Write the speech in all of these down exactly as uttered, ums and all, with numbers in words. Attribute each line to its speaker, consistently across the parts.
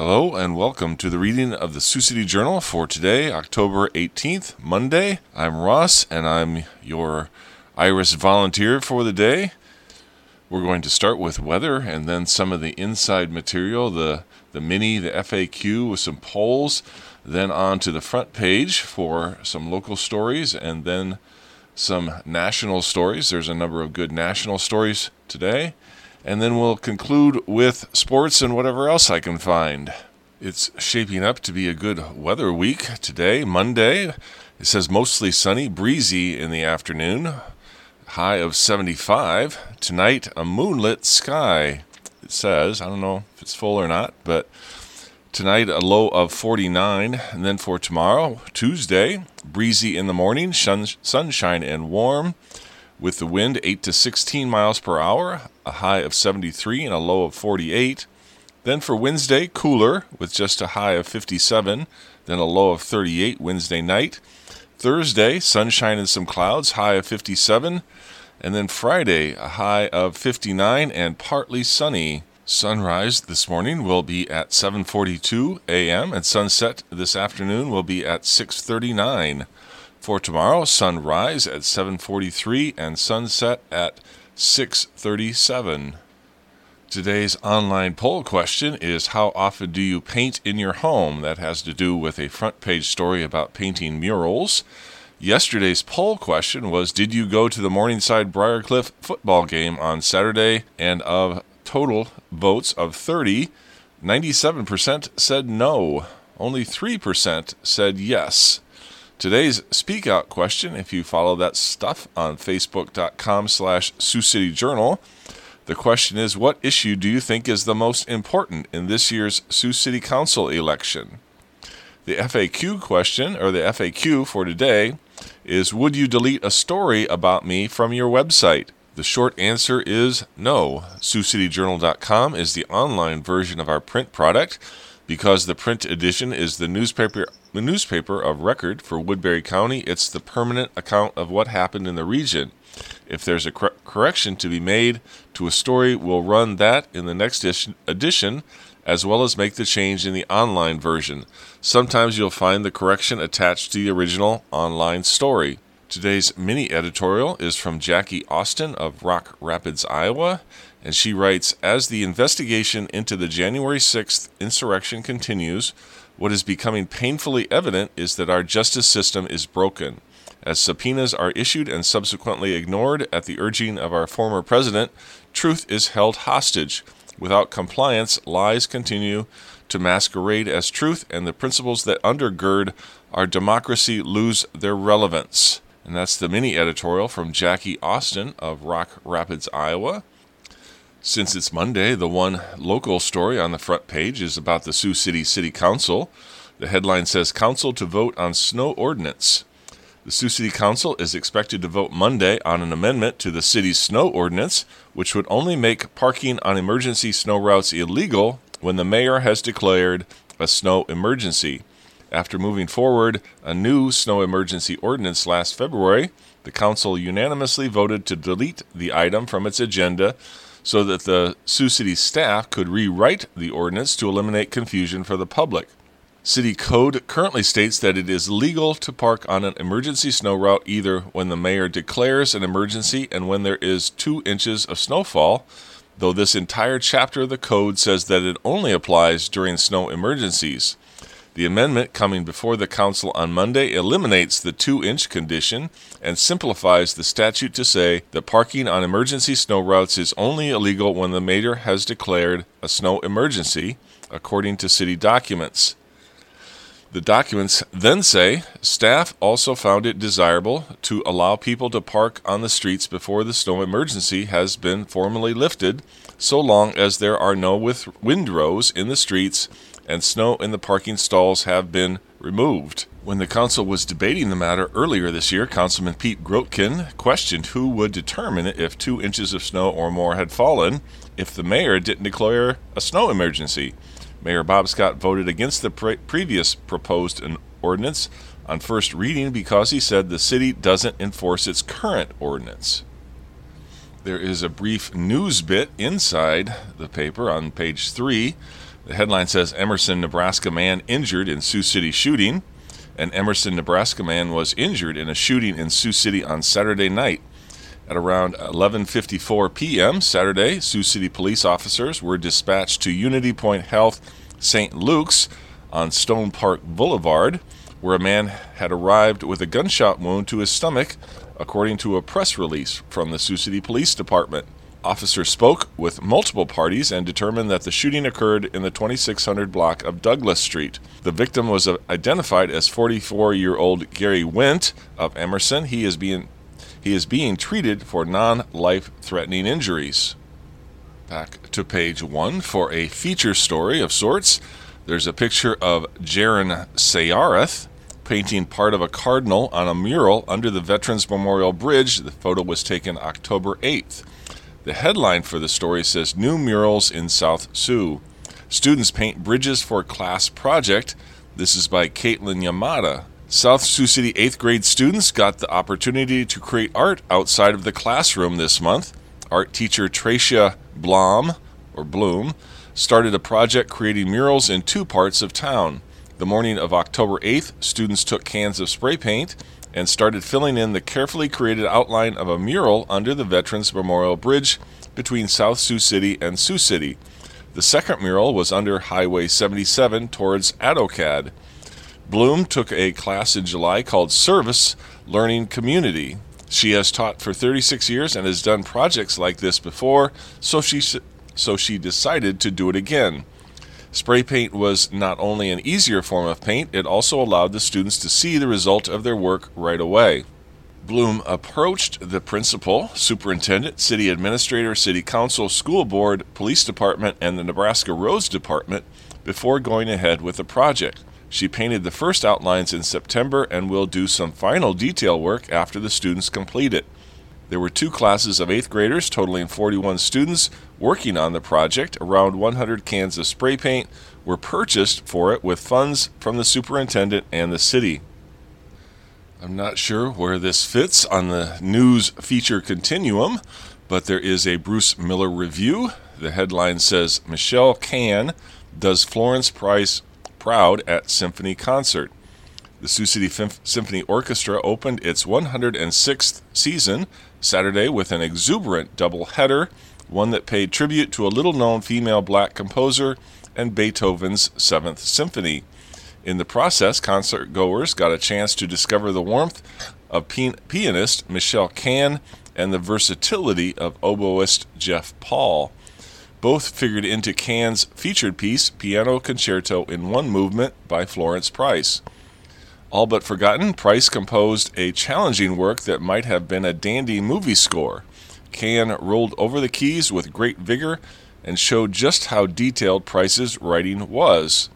Speaker 1: Hello and welcome to the reading of the Sioux City Journal for today, October eighteenth, Monday. I'm Ross and I'm your Iris volunteer for the day. We're going to start with weather and then some of the inside material, the, the mini, the F A Q with some polls, then on to the front page for some local stories and then some national stories. There's a number of good national stories today. And then we'll conclude with sports and whatever else I can find. It's shaping up to be a good weather week today, Monday. It says mostly sunny, breezy in the afternoon, high of seventy-five. Tonight, a moonlit sky, it says. I don't know if it's full or not, but tonight, a low of forty-nine. And then for tomorrow, Tuesday, breezy in the morning, sun, sunshine and warm. With the wind eight to sixteen miles per hour, a high of seventy-three and a low of forty-eight. Then for Wednesday, cooler with just a high of fifty-seven, then a low of thirty-eight Wednesday night. Thursday, sunshine and some clouds, high of fifty-seven. And then Friday, a high of fifty-nine and partly sunny. Sunrise this morning will be at seven forty-two a.m. and sunset this afternoon will be at six thirty-nine. For tomorrow, sunrise at seven forty-three and sunset at six thirty-seven. Today's online poll question is, how often do you paint in your home? That has to do with a front page story about painting murals. Yesterday's poll question was, did you go to the Morningside Briarcliff football game on Saturday? And of total votes of thirty, ninety-seven percent said no. Only three percent said yes. Today's Speak Out question, if you follow that stuff on facebook.com slash Sioux City Journal, the question is, what issue do you think is the most important in this year's Sioux City Council election? The F A Q question, or the F A Q for today, is, would you delete a story about me from your website? The short answer is no. Sioux City Journal dot com is the online version of our print product. Because the print edition is the newspaper the newspaper of record for Woodbury County, it's the permanent account of what happened in the region. If there's a cor- correction to be made to a story, we'll run that in the next edition, as well as make the change in the online version. Sometimes you'll find the correction attached to the original online story. Today's mini editorial is from Jackie Austin of Rock Rapids, Iowa, and she writes, as the investigation into the January sixth insurrection continues, what is becoming painfully evident is that our justice system is broken. As subpoenas are issued and subsequently ignored at the urging of our former president, truth is held hostage. Without compliance, lies continue to masquerade as truth, and the principles that undergird our democracy lose their relevance. And that's the mini editorial from Jackie Austin of Rock Rapids, Iowa. Since it's Monday, the one local story on the front page is about the Sioux City City Council. The headline says, Council to vote on snow ordinance. The Sioux City Council is expected to vote Monday on an amendment to the city's snow ordinance, which would only make parking on emergency snow routes illegal when the mayor has declared a snow emergency. After moving forward a new snow emergency ordinance last February, the council unanimously voted to delete the item from its agenda so that the Sioux City staff could rewrite the ordinance to eliminate confusion for the public. City code currently states that it is legal to park on an emergency snow route either when the mayor declares an emergency and when there is two inches of snowfall, though this entire chapter of the code says that it only applies during snow emergencies. The amendment coming before the council on Monday eliminates the two-inch condition and simplifies the statute to say that parking on emergency snow routes is only illegal when the mayor has declared a snow emergency, according to city documents. The documents then say, staff also found it desirable to allow people to park on the streets before the snow emergency has been formally lifted, so long as there are no with windrows in the streets and snow in the parking stalls have been removed. When the council was debating the matter earlier this year, Councilman Pete Grotkin questioned who would determine if two inches of snow or more had fallen if the mayor didn't declare a snow emergency. Mayor Bob Scott voted against the pre- previous proposed ordinance on first reading because he said the city doesn't enforce its current ordinance. There is a brief news bit inside the paper on page three. The headline says, Emerson, Nebraska man injured in Sioux City shooting. An Emerson, Nebraska man was injured in a shooting in Sioux City on Saturday night. At around eleven fifty-four p.m. Saturday, Sioux City police officers were dispatched to Unity Point Health Saint Luke's on Stone Park Boulevard, where a man had arrived with a gunshot wound to his stomach, according to a press release from the Sioux City Police Department. Officers spoke with multiple parties and determined that the shooting occurred in the twenty-six hundred block of Douglas Street. The victim was identified as forty-four-year-old Gary Wint of Emerson. He is being he is being treated for non-life-threatening injuries. Back to page one for a feature story of sorts. There's a picture of Jaron Sayareth painting part of a cardinal on a mural under the Veterans Memorial Bridge. The photo was taken October eighth. The headline for the story says, New Murals in South Sioux. Students paint bridges for class project. This is by Caitlin Yamada. South Sioux City eighth grade students got the opportunity to create art outside of the classroom this month. Art teacher Tracia Blom, or Bloom, started a project creating murals in two parts of town. The morning of October eighth, students took cans of spray paint and started filling in the carefully created outline of a mural under the Veterans Memorial Bridge between South Sioux City and Sioux City. The second mural was under Highway seventy-seven towards Adocad. Bloom took a class in July called Service Learning Community. She has taught for thirty-six years and has done projects like this before, so she so she decided to do it again. Spray paint was not only an easier form of paint, it also allowed the students to see the result of their work right away. Bloom approached the principal, superintendent, city administrator, city council, school board, police department, and the Nebraska Roads Department before going ahead with the project. She painted the first outlines in September and will do some final detail work after the students complete it. There were two classes of eighth graders totaling forty-one students working on the project. Around one hundred cans of spray paint were purchased for it with funds from the superintendent and the city. I'm not sure where this fits on the news feature continuum, but there is a Bruce Miller review. The headline says, Michelle Can does Florence Price proud at symphony concert. The Sioux City Fim- Symphony Orchestra opened its one hundred sixth season Saturday with an exuberant doubleheader, one that paid tribute to a little-known female black composer and Beethoven's Seventh Symphony. In the process, concert-goers got a chance to discover the warmth of pian- pianist Michelle Can and the versatility of oboist Jeff Paul. Both figured into Can's featured piece, Piano Concerto in One Movement by Florence Price. All but forgotten, Price composed a challenging work that might have been a dandy movie score. Can rolled over the keys with great vigor and showed just how detailed Price's writing was.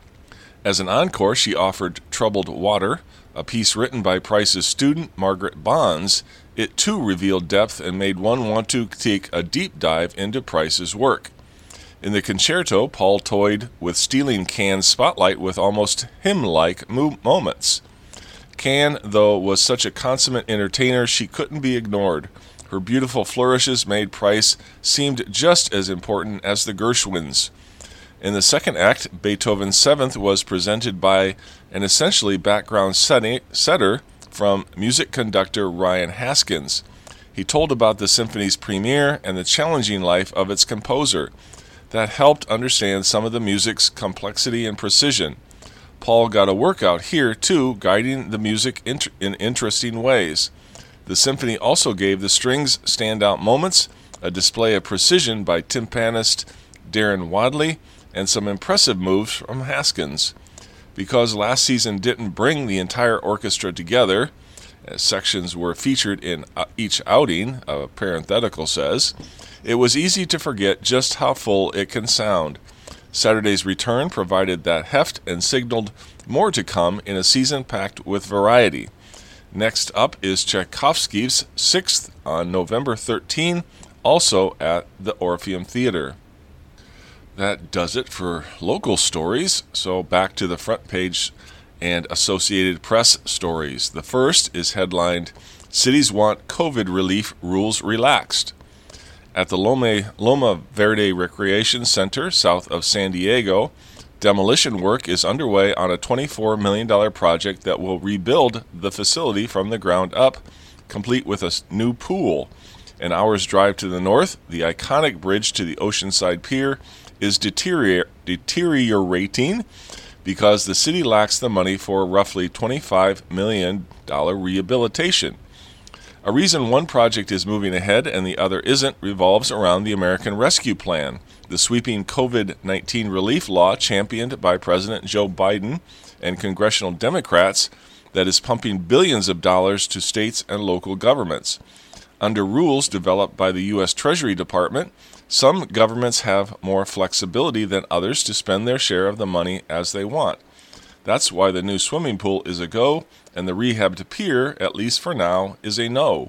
Speaker 1: As an encore, she offered Troubled Water, a piece written by Price's student, Margaret Bonds. It too revealed depth and made one want to take a deep dive into Price's work. In the concerto, Paul toyed with stealing Can's spotlight with almost hymn-like mo- moments. Can, though, was such a consummate entertainer, she couldn't be ignored. Her beautiful flourishes made Price seem just as important as the Gershwins. In the second act, Beethoven's Seventh was presented by an essentially background setting, setter from music conductor Ryan Haskins. He told about the symphony's premiere and the challenging life of its composer. That helped understand some of the music's complexity and precision. Paul got a workout here, too, guiding the music int- in interesting ways. The symphony also gave the strings standout moments, a display of precision by timpanist Darren Wadley, and some impressive moves from Haskins. Because last season didn't bring the entire orchestra together, as sections were featured in each outing, a parenthetical says, it was easy to forget just how full it can sound. Saturday's return provided that heft and signaled more to come in a season packed with variety. Next up is Tchaikovsky's Sixth on November thirteenth, also at the Orpheum Theater. That does it for local stories, so back to the front page and Associated Press stories. The first is headlined, Cities Want COVID Relief Rules Relaxed. At the Loma, Loma Verde Recreation Center south of San Diego, demolition work is underway on a twenty-four million dollars project that will rebuild the facility from the ground up, complete with a new pool. An hour's drive to the north, the iconic bridge to the Oceanside Pier is deterior- deteriorating because the city lacks the money for roughly twenty-five million dollars rehabilitation. A reason one project is moving ahead and the other isn't revolves around the American Rescue Plan, the sweeping covid nineteen relief law championed by President Joe Biden and congressional Democrats that is pumping billions of dollars to states and local governments. Under rules developed by the U S Treasury Department, some governments have more flexibility than others to spend their share of the money as they want. That's why the new swimming pool is a go, and the rehabbed pier, at least for now, is a no.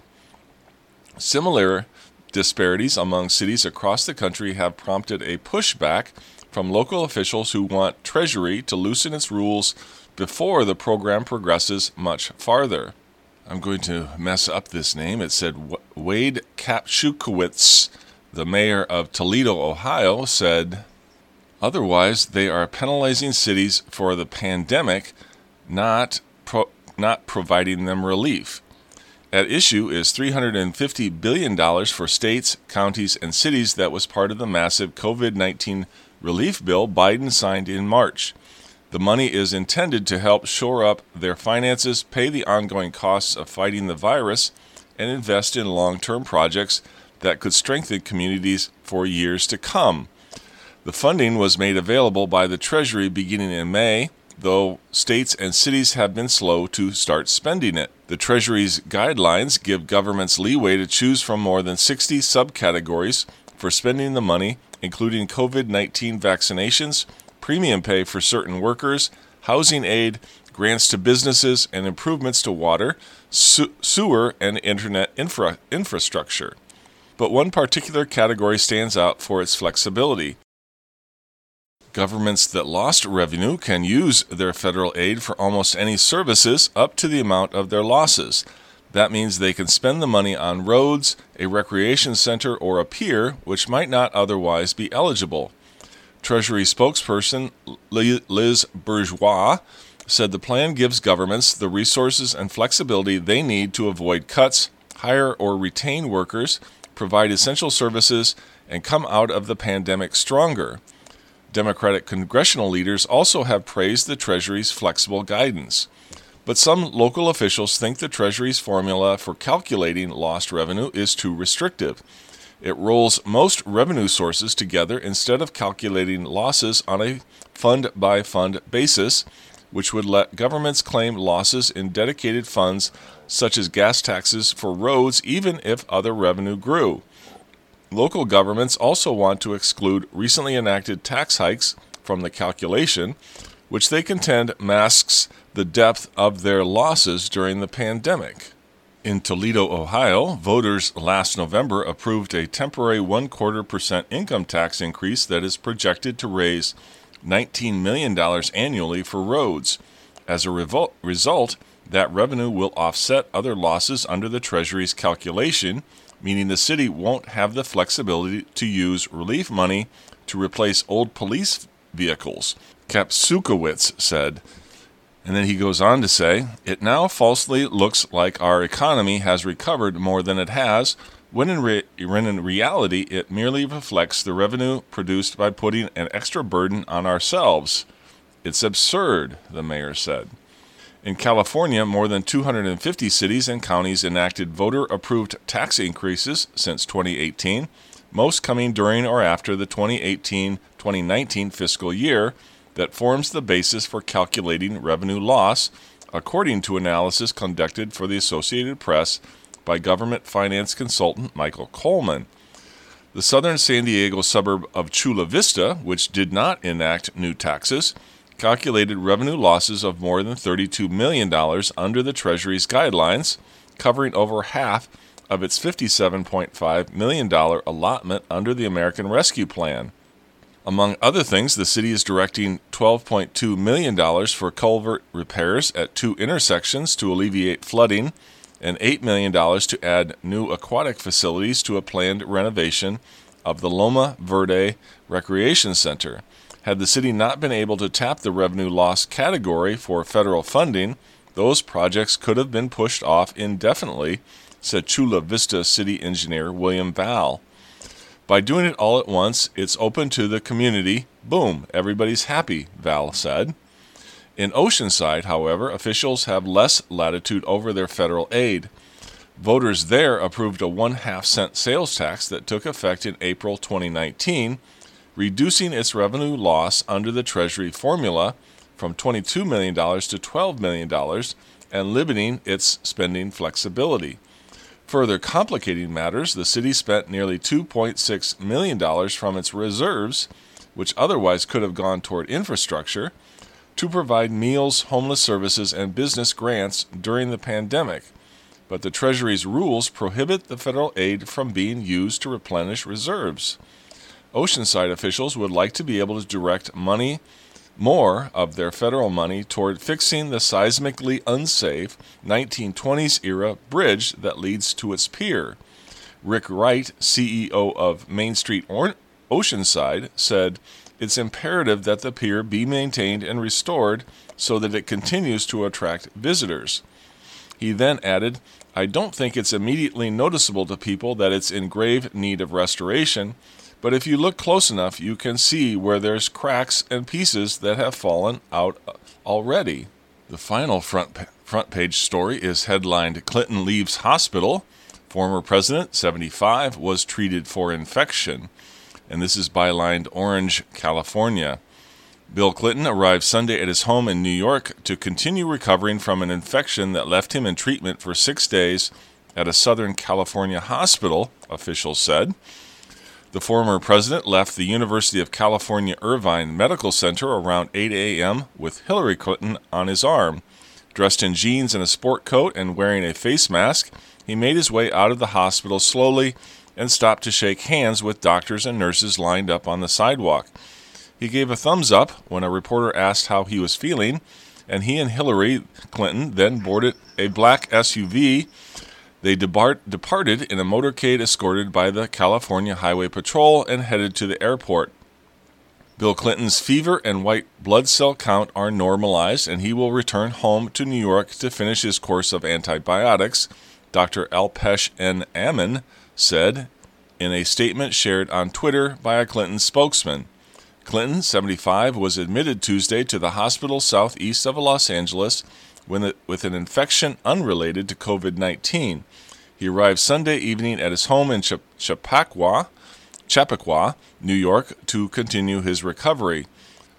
Speaker 1: Similar disparities among cities across the country have prompted a pushback from local officials who want Treasury to loosen its rules before the program progresses much farther. I'm going to mess up this name. It said Wade Kapchukowitz, the mayor of Toledo, Ohio, said, "Otherwise, they are penalizing cities for the pandemic, not pro- not providing them relief. At issue is three hundred fifty billion dollars for states, counties, and cities that was part of the massive covid nineteen relief bill Biden signed in March. The money is intended to help shore up their finances, pay the ongoing costs of fighting the virus, and invest in long-term projects that could strengthen communities for years to come. The funding was made available by the Treasury beginning in May, though states and cities have been slow to start spending it. The Treasury's guidelines give governments leeway to choose from more than sixty subcategories for spending the money, including covid nineteen vaccinations, premium pay for certain workers, housing aid, grants to businesses, and improvements to water, su- sewer, and internet infra- infrastructure. But one particular category stands out for its flexibility. Governments that lost revenue can use their federal aid for almost any services up to the amount of their losses. That means they can spend the money on roads, a recreation center, or a pier, which might not otherwise be eligible. Treasury spokesperson Liz Bourgeois said the plan gives governments the resources and flexibility they need to avoid cuts, hire or retain workers, provide essential services, and come out of the pandemic stronger. Democratic congressional leaders also have praised the Treasury's flexible guidance. But some local officials think the Treasury's formula for calculating lost revenue is too restrictive. It rolls most revenue sources together instead of calculating losses on a fund-by-fund basis, which would let governments claim losses in dedicated funds such as gas taxes for roads even if other revenue grew. Local governments also want to exclude recently enacted tax hikes from the calculation, which they contend masks the depth of their losses during the pandemic. In Toledo, Ohio, voters last November approved a temporary one-quarter percent income tax increase that is projected to raise nineteen million dollars annually for roads. As a revol- result, that revenue will offset other losses under the Treasury's calculation, meaning the city won't have the flexibility to use relief money to replace old police vehicles, Kapsukowitz said. And then he goes on to say, "It now falsely looks like our economy has recovered more than it has, when in, re- when in reality it merely reflects the revenue produced by putting an extra burden on ourselves. It's absurd," the mayor said. In California, more than two hundred fifty cities and counties enacted voter-approved tax increases since twenty eighteen, most coming during or after the twenty eighteen twenty nineteen fiscal year that forms the basis for calculating revenue loss, according to analysis conducted for the Associated Press by government finance consultant Michael Coleman. The southern San Diego suburb of Chula Vista, which did not enact new taxes, calculated revenue losses of more than thirty-two million dollars under the Treasury's guidelines, covering over half of its fifty-seven point five million dollars allotment under the American Rescue Plan. Among other things, the city is directing twelve point two million dollars for culvert repairs at two intersections to alleviate flooding, and eight million dollars to add new aquatic facilities to a planned renovation of the Loma Verde Recreation Center. Had the city not been able to tap the revenue loss category for federal funding, those projects could have been pushed off indefinitely, said Chula Vista City Engineer William Val. By doing it all at once, it's open to the community. Boom, everybody's happy, Val said. In Oceanside, however, officials have less latitude over their federal aid. Voters there approved a one-half cent sales tax that took effect in April twenty nineteen, reducing its revenue loss under the Treasury formula from twenty-two million dollars to twelve million dollars and limiting its spending flexibility. Further complicating matters, the city spent nearly two point six million dollars from its reserves, which otherwise could have gone toward infrastructure, to provide meals, homeless services, and business grants during the pandemic. But the Treasury's rules prohibit the federal aid from being used to replenish reserves. Oceanside officials would like to be able to direct money, more of their federal money, toward fixing the seismically unsafe nineteen twenties era bridge that leads to its pier. Rick Wright, C E O of Main Street or- Oceanside, said, "It's imperative that the pier be maintained and restored so that it continues to attract visitors." He then added, "I don't think it's immediately noticeable to people that it's in grave need of restoration, but if you look close enough, you can see where there's cracks and pieces that have fallen out already." The final front front page story is headlined, "Clinton Leaves Hospital. Former President, seventy-five, was treated for infection." And this is bylined Orange, California. Bill Clinton arrived Sunday at his home in New York to continue recovering from an infection that left him in treatment for six days at a Southern California hospital, officials said. The former president left the University of California Irvine Medical Center around eight a.m. with Hillary Clinton on his arm. Dressed in jeans and a sport coat and wearing a face mask, he made his way out of the hospital slowly and stopped to shake hands with doctors and nurses lined up on the sidewalk. He gave a thumbs up when a reporter asked how he was feeling, and he and Hillary Clinton then boarded a black S U V. They depart, departed in a motorcade escorted by the California Highway Patrol and headed to the airport. Bill Clinton's fever and white blood cell count are normalized, and he will return home to New York to finish his course of antibiotics, Doctor Alpesh N. Amin said in a statement shared on Twitter by a Clinton spokesman. Clinton, seventy-five, was admitted Tuesday to the hospital southeast of Los Angeles with an infection unrelated to covid nineteen. He arrived Sunday evening at his home in Chappaqua, Chappaqua, New York, to continue his recovery.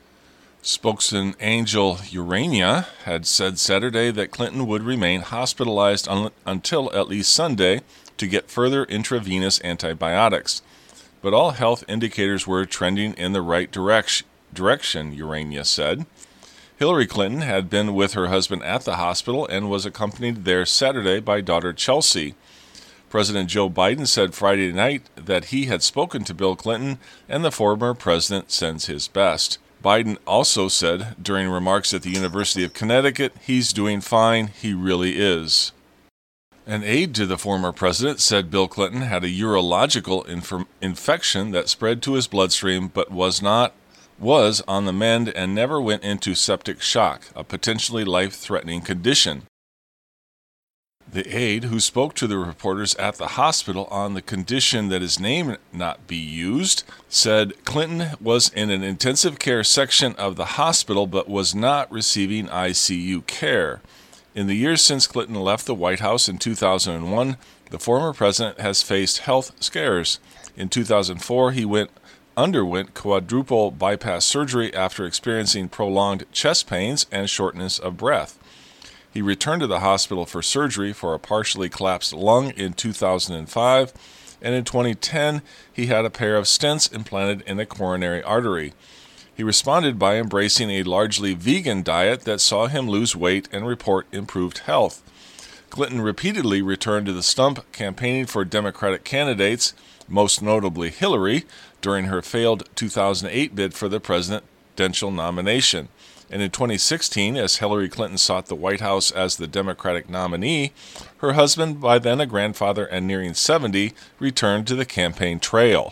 Speaker 1: Spokesman Angel Urania had said Saturday that Clinton would remain hospitalized un- until at least Sunday to get further intravenous antibiotics. But all health indicators were trending in the right direc- direction, Urania said. Hillary Clinton had been with her husband at the hospital and was accompanied there Saturday by daughter Chelsea. President Joe Biden said Friday night that he had spoken to Bill Clinton and the former president sends his best. Biden also said during remarks at the University of Connecticut, "He's doing fine, he really is." An aide to the former president said Bill Clinton had a urological inf- infection that spread to his bloodstream but was not was on the mend and never went into septic shock, a potentially life-threatening condition. The aide, who spoke to the reporters at the hospital on the condition that his name not be used, said Clinton was in an intensive care section of the hospital but was not receiving I C U care. In the years since Clinton left the White House in two thousand one, the former president has faced health scares. In two thousand four, he went underwent quadruple bypass surgery after experiencing prolonged chest pains and shortness of breath. He returned to the hospital for surgery for a partially collapsed lung in two thousand five, and in twenty ten, he had a pair of stents implanted in a coronary artery. He responded by embracing a largely vegan diet that saw him lose weight and report improved health. Clinton repeatedly returned to the stump, campaigning for Democratic candidates, most notably Hillary, during her failed two thousand eight bid for the presidential nomination. And in twenty sixteen, as Hillary Clinton sought the White House as the Democratic nominee, her husband, by then a grandfather and nearing seventy, returned to the campaign trail.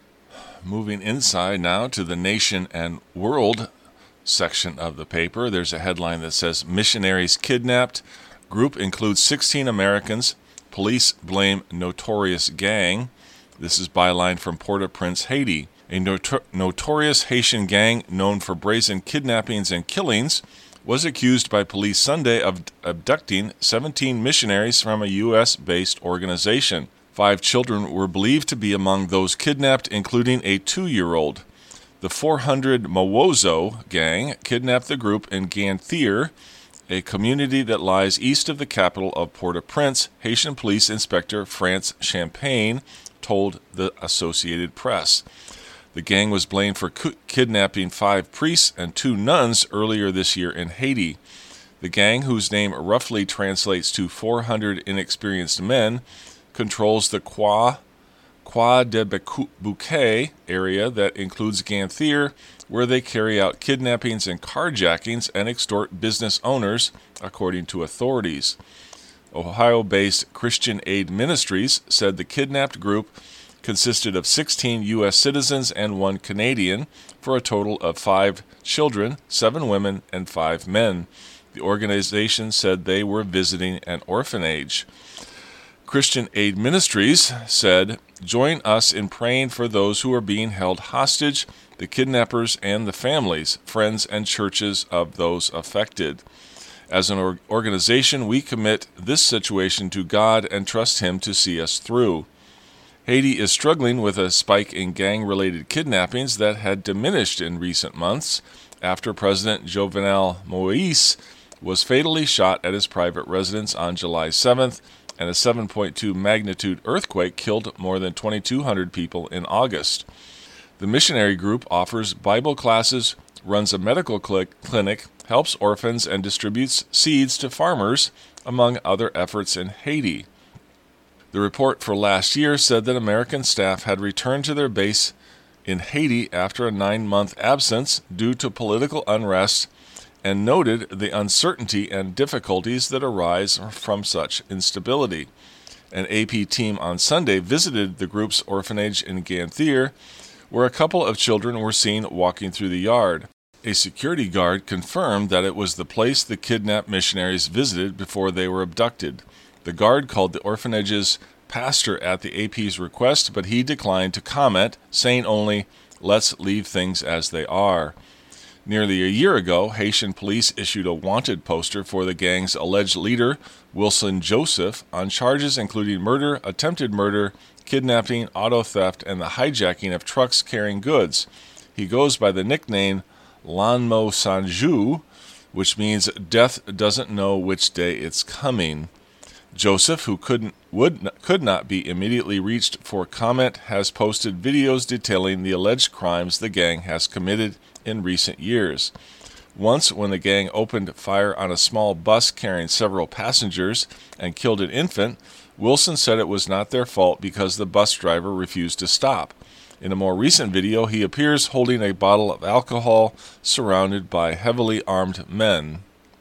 Speaker 1: Moving inside now to the Nation and World section of the paper, there's a headline that says, Missionaries Kidnapped. Group includes sixteen Americans. Police blame notorious gang. This is byline from Port-au-Prince, Haiti. A notor- notorious Haitian gang known for brazen kidnappings and killings was accused by police Sunday of abducting seventeen missionaries from a U S-based organization. Five children were believed to be among those kidnapped, including a two-year-old. The four hundred Mawozo gang kidnapped the group in Ganthier, a community that lies east of the capital of Port-au-Prince, Haitian Police Inspector France Champagne told the Associated Press. The gang was blamed for cu- kidnapping five priests and two nuns earlier this year in Haiti. The gang, whose name roughly translates to four hundred inexperienced men, controls the Croix, Croix de Bouquet area that includes Ganthier, where they carry out kidnappings and carjackings and extort business owners, according to authorities. Ohio-based Christian Aid Ministries said the kidnapped group consisted of sixteen U S citizens and one Canadian, for a total of five children, seven women, and five men. The organization said they were visiting an orphanage. Christian Aid Ministries said, Join us in praying for those who are being held hostage, the kidnappers and the families, friends, and churches of those affected. As an or- organization, we commit this situation to God and trust Him to see us through. Haiti is struggling with a spike in gang-related kidnappings that had diminished in recent months after President Jovenel Moïse was fatally shot at his private residence on July seventh, and a seven point two magnitude earthquake killed more than twenty-two hundred people in August. The missionary group offers Bible classes, runs a medical cl- clinic, helps orphans, and distributes seeds to farmers, among other efforts in Haiti. The report for last year said that American staff had returned to their base in Haiti after a nine-month absence due to political unrest, and noted the uncertainty and difficulties that arise from such instability. An A P team on Sunday visited the group's orphanage in Ganthier, where a couple of children were seen walking through the yard. A security guard confirmed that it was the place the kidnapped missionaries visited before they were abducted. The guard called the orphanage's pastor at the A P's request, but he declined to comment, saying only, "Let's leave things as they are." Nearly a year ago, Haitian police issued a wanted poster for the gang's alleged leader, Wilson Joseph, on charges including murder, attempted murder, kidnapping, auto theft, and the hijacking of trucks carrying goods. He goes by the nickname Lanmo Sanju, which means death doesn't know which day it's coming. Joseph, who couldn't would could not be immediately reached for comment, has posted videos detailing the alleged crimes the gang has committed in recent years. Once, when the gang opened fire on a small bus carrying several passengers and killed an infant, Wilson said it was not their fault because the bus driver refused to stop. In a more recent video, he appears holding a bottle of alcohol surrounded by heavily armed men.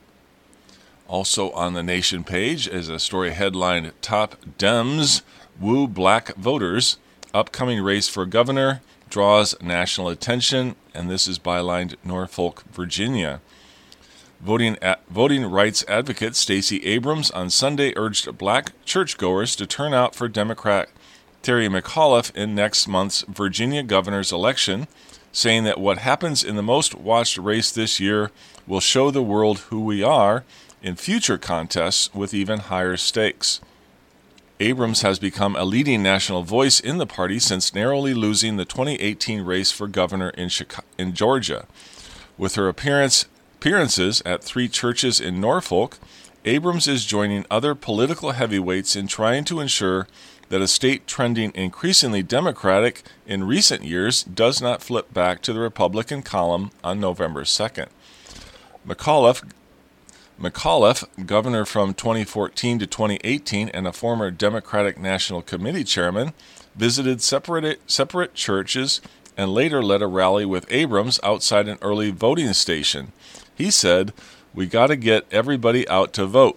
Speaker 1: Also on the Nation page is a story headlined, Top Dems Woo Black Voters. Upcoming race for governor draws national attention, and this is bylined Norfolk, Virginia. Voting, at, voting rights advocate Stacey Abrams on Sunday urged black churchgoers to turn out for Democrat Terry McAuliffe in next month's Virginia governor's election, saying that what happens in the most watched race this year will show the world who we are in future contests with even higher stakes. Abrams has become a leading national voice in the party since narrowly losing the twenty eighteen race for governor in Chicago, in Georgia. With her appearance, appearances at three churches in Norfolk, Abrams is joining other political heavyweights in trying to ensure that a state trending increasingly Democratic in recent years does not flip back to the Republican column on November second. McAuliffe McAuliffe, governor from twenty fourteen to twenty eighteen and a former Democratic National Committee chairman, visited separate, separate churches and later led a rally with Abrams outside an early voting station. He said, "We got to get everybody out to vote."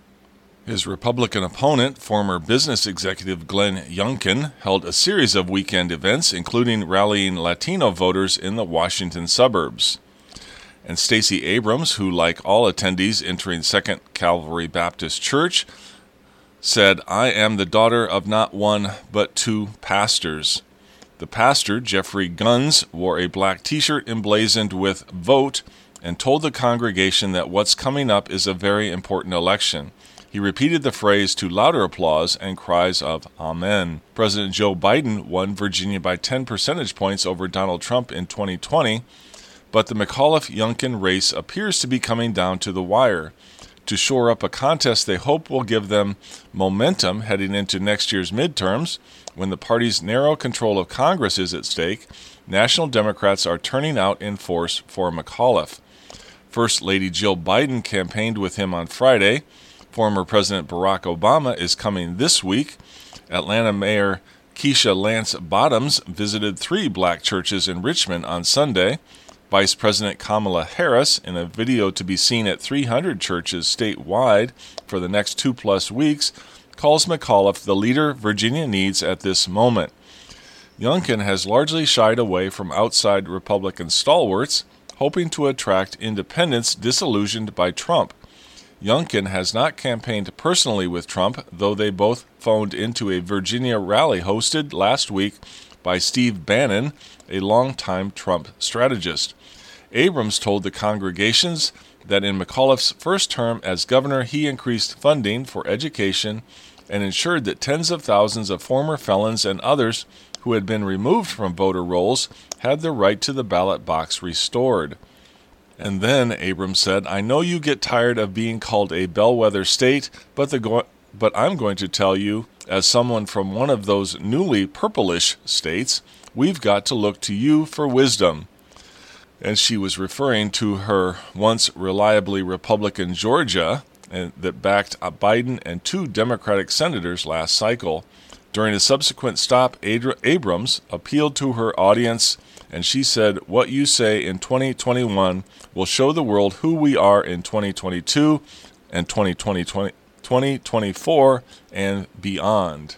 Speaker 1: His Republican opponent, former business executive Glenn Youngkin, held a series of weekend events, including rallying Latino voters in the Washington suburbs. And Stacey Abrams, who, like all attendees entering Second Calvary Baptist Church, said, "I am the daughter of not one, but two pastors." The pastor, Jeffrey Guns, wore a black t-shirt emblazoned with "Vote" and told the congregation that what's coming up is a very important election. He repeated the phrase to louder applause and cries of "Amen." President Joe Biden won Virginia by ten percentage points over Donald Trump in twenty twenty, but the McAuliffe-Youngkin race appears to be coming down to the wire. To shore up a contest they hope will give them momentum heading into next year's midterms, when the party's narrow control of Congress is at stake, national Democrats are turning out in force for McAuliffe. First Lady Jill Biden campaigned with him on Friday. Former President Barack Obama is coming this week. Atlanta Mayor Keisha Lance Bottoms visited three black churches in Richmond on Sunday. Vice President Kamala Harris, in a video to be seen at three hundred churches statewide for the next two-plus weeks, calls McAuliffe the leader Virginia needs at this moment. Youngkin has largely shied away from outside Republican stalwarts, hoping to attract independents disillusioned by Trump. Youngkin has not campaigned personally with Trump, though they both phoned into a Virginia rally hosted last week by Steve Bannon, a longtime Trump strategist. Abrams told the congregations that in McAuliffe's first term as governor, he increased funding for education and ensured that tens of thousands of former felons and others who had been removed from voter rolls had their right to the ballot box restored. And then, Abrams said, "I know you get tired of being called a bellwether state, but the go- but I'm going to tell you, as someone from one of those newly purplish states, we've got to look to you for wisdom." And she was referring to her once reliably Republican Georgia and that backed Biden and two Democratic senators last cycle. During a subsequent stop, Adra- Abrams appealed to her audience, and she said, "What you say in twenty twenty-one will show the world who we are in twenty twenty-two and twenty twenty-four and beyond."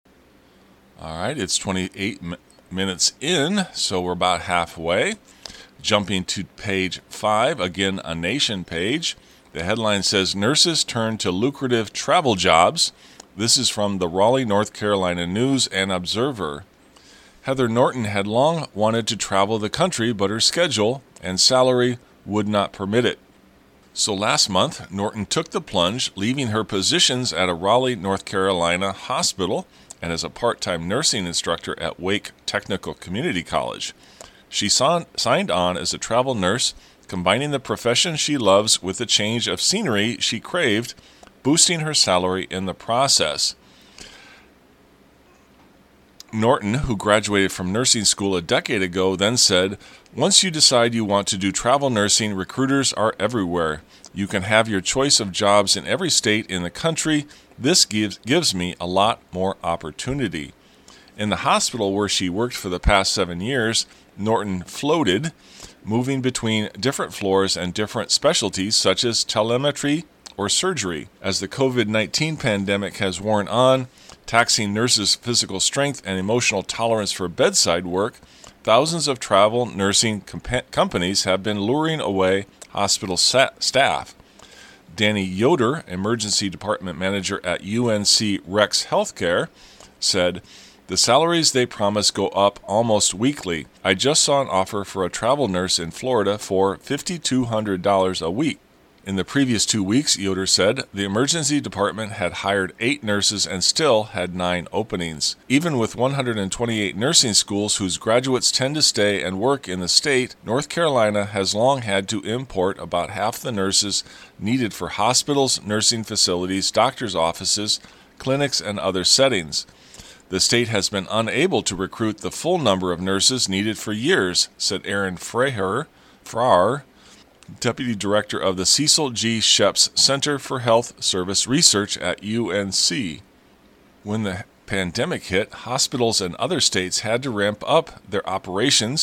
Speaker 1: All right, it's twenty-eight mi- minutes in, so we're about halfway. Jumping to page five, again a Nation page. The headline says, "Nurses turn to lucrative travel jobs." This is from the Raleigh, North Carolina News and Observer. Heather Norton had long wanted to travel the country, but her schedule and salary would not permit it. So last month, Norton took the plunge, leaving her positions at a Raleigh, North Carolina hospital and as a part-time nursing instructor at Wake Technical Community College. She son- signed on as a travel nurse, combining the profession she loves with the change of scenery she craved, boosting her salary in the process. Norton, who graduated from nursing school a decade ago, then said, "Once you decide you want to do travel nursing, recruiters are everywhere. You can have your choice of jobs in every state in the country. This gives, gives me a lot more opportunity." In the hospital where she worked for the past seven years, Norton floated, moving between different floors and different specialties such as telemetry or surgery. As the covid nineteen pandemic has worn on, taxing nurses' physical strength and emotional tolerance for bedside work, thousands of travel nursing comp- companies have been luring away hospital sa- staff. Danny Yoder, emergency department manager at U N C Rex Healthcare, said, "The salaries they promise go up almost weekly. I just saw an offer for a travel nurse in Florida for five thousand two hundred dollars a week." In the previous two weeks, Yoder said, the emergency department had hired eight nurses and still had nine openings. Even with one hundred twenty-eight nursing schools whose graduates tend to stay and work in the state, North Carolina has long had to import about half the nurses needed for hospitals, nursing facilities, doctors' offices, clinics, and other settings. The state has been unable to recruit the full number of nurses needed for years, said Aaron Fraher, Farrar, Deputy Director of the Cecil G. Sheps Center for Health Service Research at U N C. When the pandemic hit, hospitals and other states had to ramp up their operations.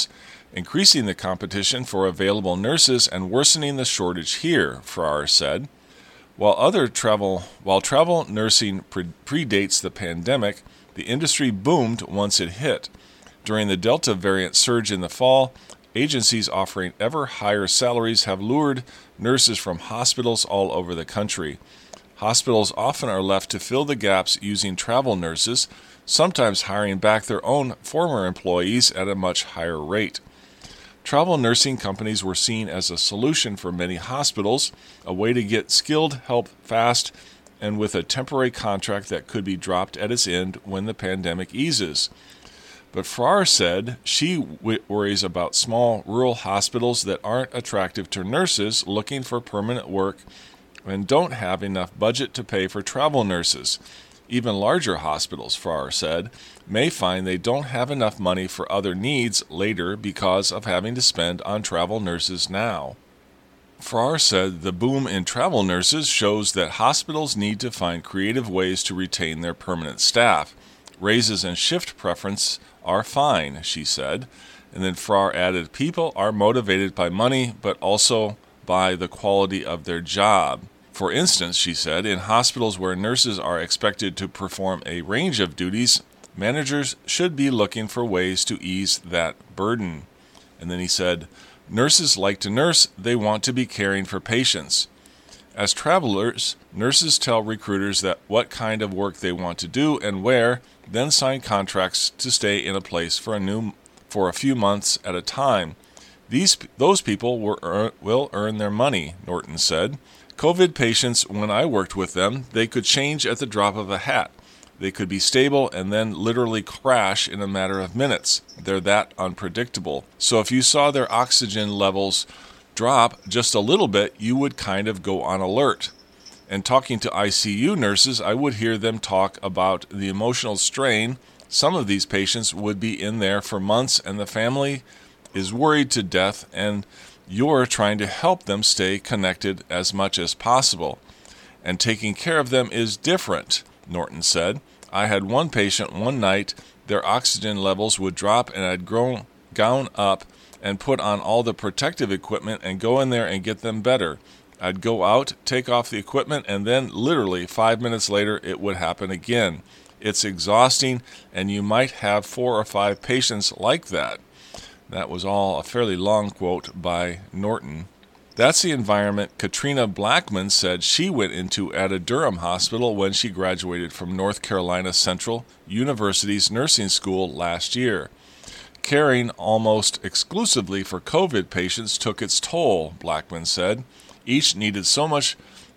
Speaker 1: increasing the competition for available nurses and worsening the shortage here, Farrar said. While other travel, while travel nursing pre- predates the pandemic, the industry boomed once it hit. During the Delta variant surge in the fall, agencies offering ever higher salaries have lured nurses from hospitals all over the country. Hospitals often are left to fill the gaps using travel nurses, sometimes hiring back their own former employees at a much higher rate. Travel nursing companies were seen as a solution for many hospitals, a way to get skilled help fast and with a temporary contract that could be dropped at its end when the pandemic eases. But Farrar said she w- worries about small rural hospitals that aren't attractive to nurses looking for permanent work and don't have enough budget to pay for travel nurses. Even larger hospitals, Farrar said, may find they don't have enough money for other needs later because of having to spend on travel nurses now. Farrar said the boom in travel nurses shows that hospitals need to find creative ways to retain their permanent staff. Raises and shift preference are fine, she said. And then Farrar added, people are motivated by money, but also by the quality of their job. For instance, she said, in hospitals where nurses are expected to perform a range of duties, managers should be looking for ways to ease that burden. And then he said, nurses like to nurse, they want to be caring for patients. As travelers, nurses tell recruiters that what kind of work they want to do and where, then sign contracts to stay in a place for a new for a few months at a time. These those people will earn, will earn their money, Norton said. COVID patients, when I worked with them, they could change at the drop of a hat. They could be stable and then literally crash in a matter of minutes. They're that unpredictable. So if you saw their oxygen levels drop just a little bit, you would kind of go on alert. And talking to I C U nurses, I would hear them talk about the emotional strain. Some of these patients would be in there for months and the family is worried to death, and you're trying to help them stay connected as much as possible. And taking care of them is different, Norton said. I had one patient one night, their oxygen levels would drop and I'd grown, gown up and put on all the protective equipment and go in there and get them better. I'd go out, take off the equipment, and then literally five minutes later it would happen again. It's exhausting, and you might have four or five patients like that. That was all a fairly long quote by Norton. That's the environment Katrina Blackman said she went into at a Durham hospital when she graduated from North Carolina Central University's nursing school last year. Caring almost exclusively for COVID patients took its toll, Blackman said. Each needed so much,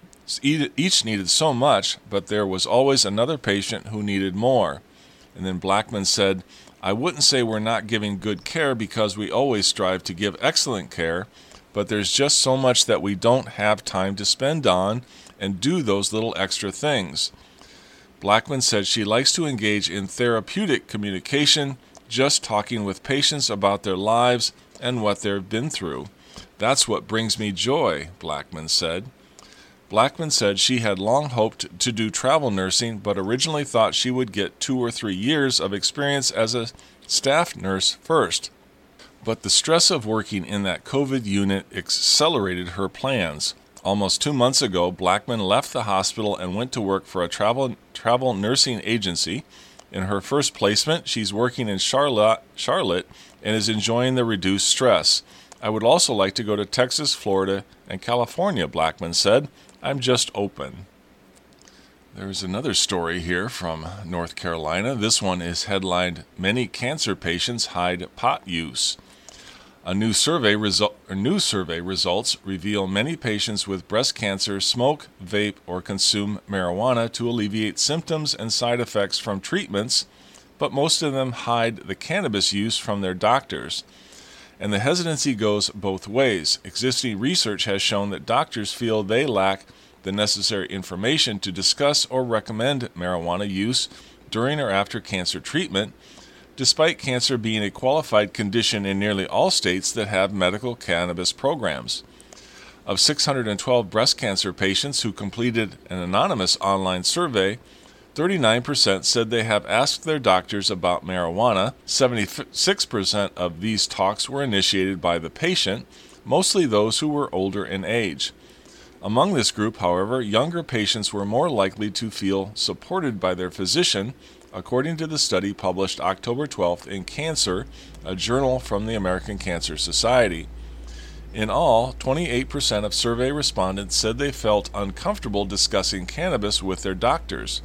Speaker 1: each needed so much, but there was always another patient who needed more. And then Blackman said, I wouldn't say we're not giving good care because we always strive to give excellent care, but there's just so much that we don't have time to spend on and do those little extra things. Blackman said she likes to engage in therapeutic communication, just talking with patients about their lives and what they've been through. That's what brings me joy, Blackman said. Blackman said she had long hoped to do travel nursing, but originally thought she would get two or three years of experience as a staff nurse first. But the stress of working in that COVID unit accelerated her plans. Almost two months ago, Blackman left the hospital and went to work for a travel travel nursing agency. In her first placement, she's working in Charlotte, Charlotte and is enjoying the reduced stress. I would also like to go to Texas, Florida, and California, Blackman said. I'm just open. There's another story here from North Carolina. This one is headlined, Many Cancer Patients Hide Pot Use. A new survey, resu- a new survey results reveal many patients with breast cancer smoke, vape, or consume marijuana to alleviate symptoms and side effects from treatments, but most of them hide the cannabis use from their doctors. And the hesitancy goes both ways. Existing research has shown that doctors feel they lack the necessary information to discuss or recommend marijuana use during or after cancer treatment, despite cancer being a qualified condition in nearly all states that have medical cannabis programs. Of six hundred twelve breast cancer patients who completed an anonymous online survey, thirty-nine percent said they have asked their doctors about marijuana. seventy-six percent of these talks were initiated by the patient, mostly those who were older in age. Among this group, however, younger patients were more likely to feel supported by their physician, according to the study published October twelfth in Cancer, a journal from the American Cancer Society. In all, twenty-eight percent of survey respondents said they felt uncomfortable discussing cannabis with their doctors.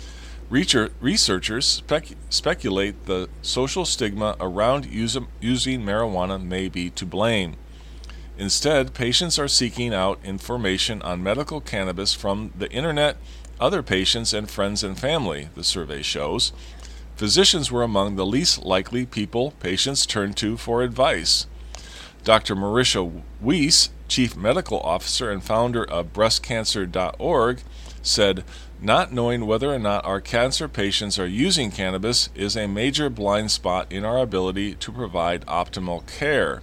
Speaker 1: Researchers spec- speculate the social stigma around use- using marijuana may be to blame. Instead, patients are seeking out information on medical cannabis from the internet, other patients, and friends and family, the survey shows. Physicians were among the least likely people patients turned to for advice. Doctor Marisha Weiss, Chief Medical Officer and founder of breast cancer dot org, said, "Not knowing whether or not our cancer patients are using cannabis is a major blind spot in our ability to provide optimal care.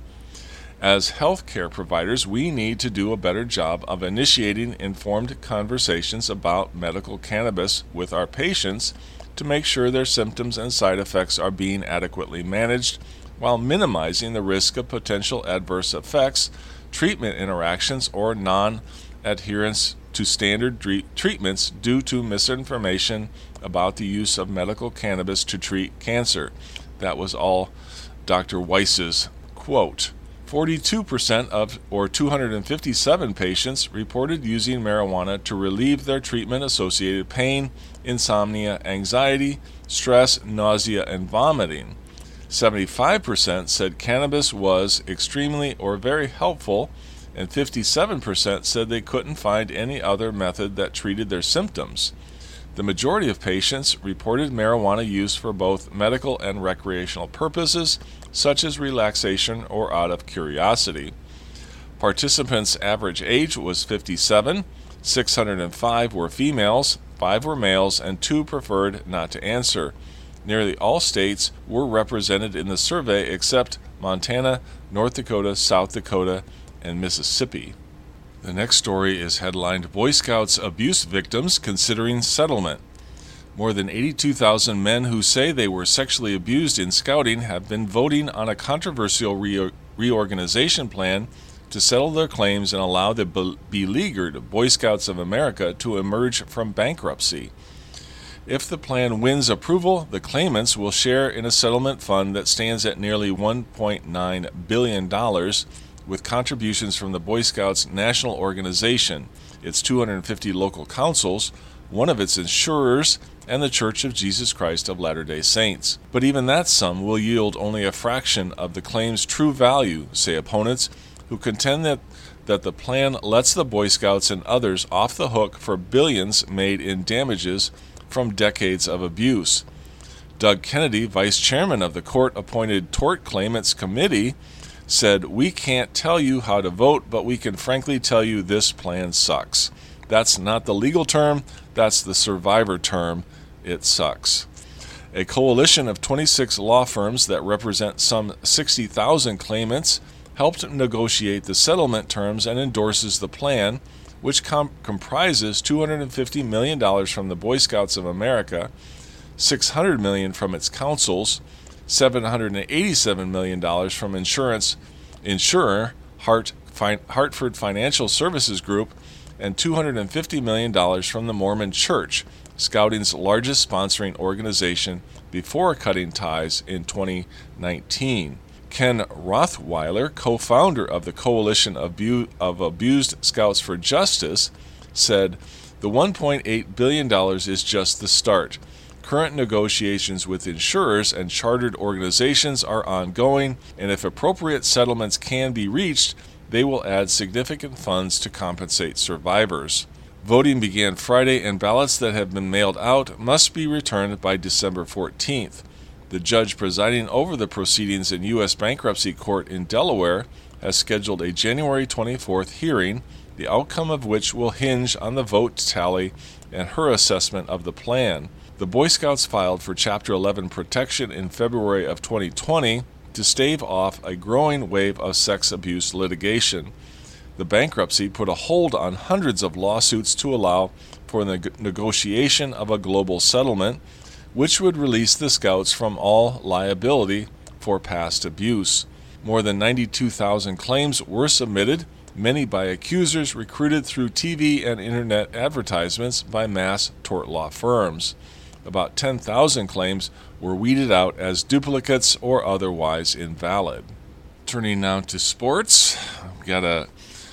Speaker 1: As healthcare providers, we need to do a better job of initiating informed conversations about medical cannabis with our patients to make sure their symptoms and side effects are being adequately managed while minimizing the risk of potential adverse effects, treatment interactions, or non-adherence to standard tre- treatments due to misinformation about the use of medical cannabis to treat cancer." That was all Doctor Weiss's quote. forty-two percent of, or two hundred fifty-seven patients, reported using marijuana to relieve their treatment-associated pain, insomnia, anxiety, stress, nausea, and vomiting. seventy-five percent said cannabis was extremely or very helpful, and fifty-seven percent said they couldn't find any other method that treated their symptoms. The majority of patients reported marijuana use for both medical and recreational purposes, such as relaxation or out of curiosity. Participants' average age was fifty-seven, six hundred five were females, five were males, and two preferred not to answer. Nearly all states were represented in the survey except Montana, North Dakota, South Dakota, and Mississippi. The next story is headlined, "Boy Scouts Abuse Victims Considering Settlement." More than eighty-two thousand men who say they were sexually abused in scouting have been voting on a controversial re- reorganization plan to settle their claims and allow the be- beleaguered Boy Scouts of America to emerge from bankruptcy. If the plan wins approval, the claimants will share in a settlement fund that stands at nearly one point nine billion dollars, with contributions from the Boy Scouts National Organization, its two hundred fifty local councils, one of its insurers, and the Church of Jesus Christ of Latter-day Saints. But even that sum will yield only a fraction of the claim's true value, say opponents, who contend that, that the plan lets the Boy Scouts and others off the hook for billions made in damages from decades of abuse. Doug Kennedy, vice chairman of the court-appointed Tort Claimants Committee, said, "We can't tell you how to vote, but we can frankly tell you this plan sucks. That's not the legal term, that's the survivor term. It sucks." A coalition of twenty-six law firms that represent some sixty thousand claimants helped negotiate the settlement terms and endorses the plan, which com- comprises two hundred fifty million dollars from the Boy Scouts of America, six hundred million dollars from its councils, seven hundred eighty-seven million dollars from insurance insurer Hart, fin- Hartford Financial Services Group, and two hundred fifty million dollars from the Mormon Church, Scouting's largest sponsoring organization, before cutting ties in twenty nineteen. Ken Rothweiler, co-founder of the Coalition of, Bu- of Abused Scouts for Justice, said, "The one point eight billion dollars is just the start. Current negotiations with insurers and chartered organizations are ongoing, and if appropriate settlements can be reached, they will add significant funds to compensate survivors." Voting began Friday, and ballots that have been mailed out must be returned by December fourteenth. The judge presiding over the proceedings in U S Bankruptcy Court in Delaware has scheduled a January twenty-fourth hearing, the outcome of which will hinge on the vote tally and her assessment of the plan. The Boy Scouts filed for Chapter eleven protection in February of twenty twenty to stave off a growing wave of sex abuse litigation. The bankruptcy put a hold on hundreds of lawsuits to allow for the negotiation of a global settlement, which would release the Scouts from all liability for past abuse. More than ninety-two thousand claims were submitted, many by accusers recruited through T V and internet advertisements by mass tort law firms. About ten thousand claims were weeded out as duplicates or otherwise invalid. Turning now to sports, we got a